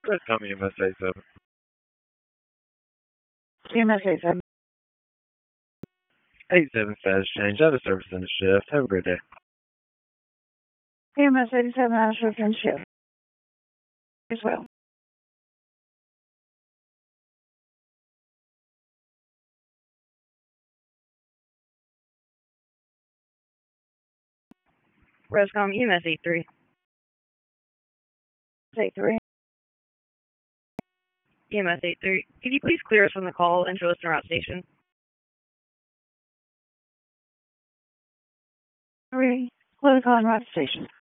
Please call me EMS 87. EMS 87. 87 status change. Out of service in the shift. Have a great day. EMS 87 out of service in shift as well. Rescom EMS 83. 83. EMS 83. Could you please clear us from the call and show us to our station? 3. Close on route station.